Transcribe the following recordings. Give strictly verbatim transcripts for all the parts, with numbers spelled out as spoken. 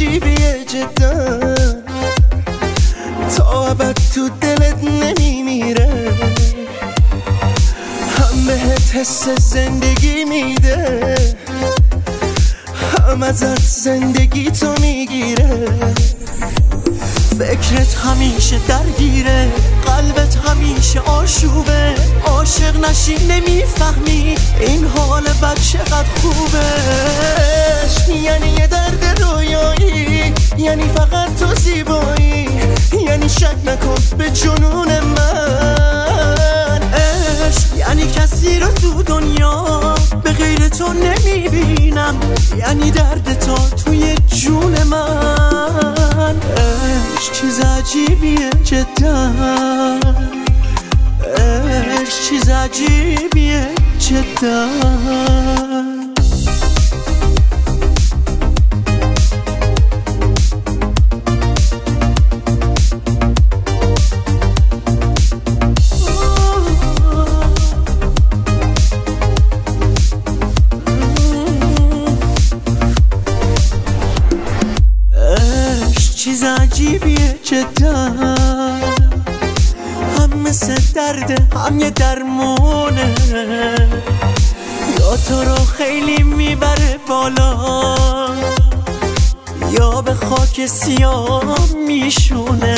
عجیبیه جدا، تا ابد تو دلت نمیمیره، هم بهت حس زندگی میده، هم ازت زندگی تو میگیره. فکرت همیشه درگیره، قلبت همیشه آشوبه، عاشق نشی نمیفهمی این حال بد چقدر خوبه. یعنی یه درد رویایی، یعنی فقط تو زیبایی، یعنی شک نکن به جنون من. عشق یعنی کسی رو تو دنیا به غیر تو نمیبینم، یعنی درد تو توی جون من. عشق چیز عجیبیه جدا، عشق چیز عجیبیه جدا. چیز عجیبیه جدا، هم مثل درده هم یه درمونه، یا تو رو خیلی میبره بالا، یا به خاک سیاه میشونه.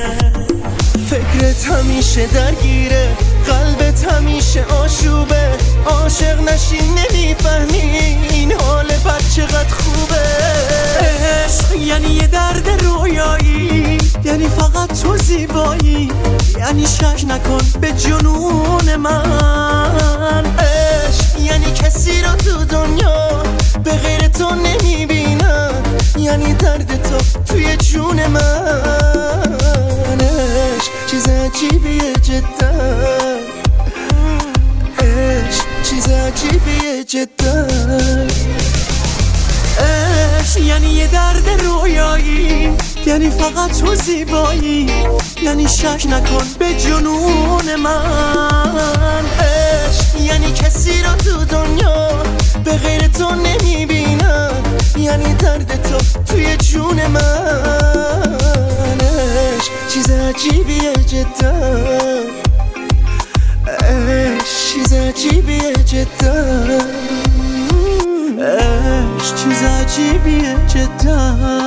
فکرت همیشه درگیره، قلبت همیشه آشوبه، عاشق نشی نمیفهمی این حال بد چقدر خوبه. عشق یعنی یه درد رویایی، یعنی فقط تو زیبایی، یعنی شک نکن به جنون من. عشق یعنی کسی رو تو دنیا به غیر تو نمیبینم، یعنی درد تو توی جون من. عشق چیز عجیبیه جدا، عشق چیز عجیبیه جدا. عشق یعنی یه درد رویایی، یعنی فقط تو زیبایی، یعنی شک نکن به جنون من. عشق یعنی کسی رو تو دنیا به غیر تو نمیبینم، یعنی درد تو توی جون من. عشق چیز عجیبیه جدا، عشق چیز عجیبیه جدا، عشق چیز عجیبیه جدا.